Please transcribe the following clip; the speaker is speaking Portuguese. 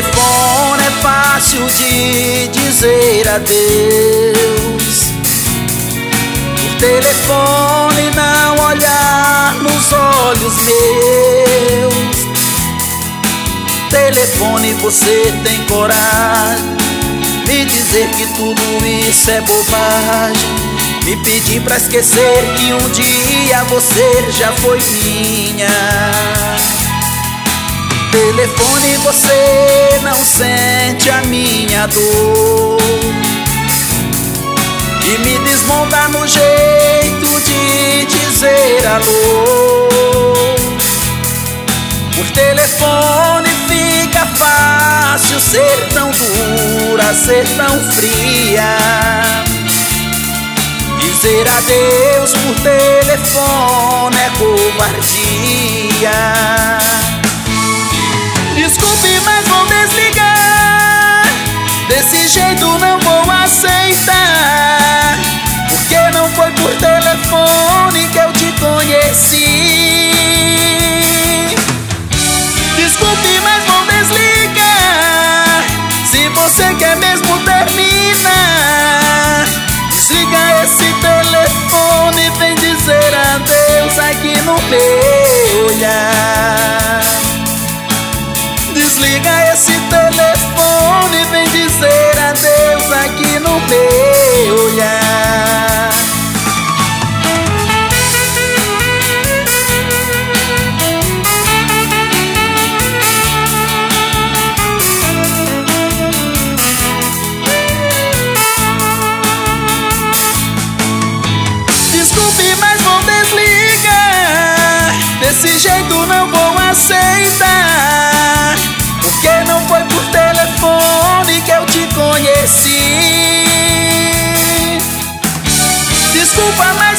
telefone é fácil de dizer adeus. Por telefone não olhar nos olhos meus. Telefone você tem coragem me dizer que tudo isso é bobagem, me pedir pra esquecer que um dia você já foi minha. Telefone você não sente a minha dor e me desmonta no jeito de dizer alô. Por telefone fica fácil ser tão dura, ser tão fria. Dizer adeus por telefone é covardia. Desculpe, mas vou desligar. Desse jeito não vou aceitar, porque não foi por telefone que eu te conheci. Desculpe, mas vou desligar. Se você quer mesmo terminar, desliga esse telefone e vem dizer adeus aqui no meu olhar. Desliga esse telefone e vem dizer adeus aqui no meu olhar. Desculpe, mas vou desligar. Desse jeito não vou aceitar, porque não foi por telefone que eu te conheci. Desculpa, mas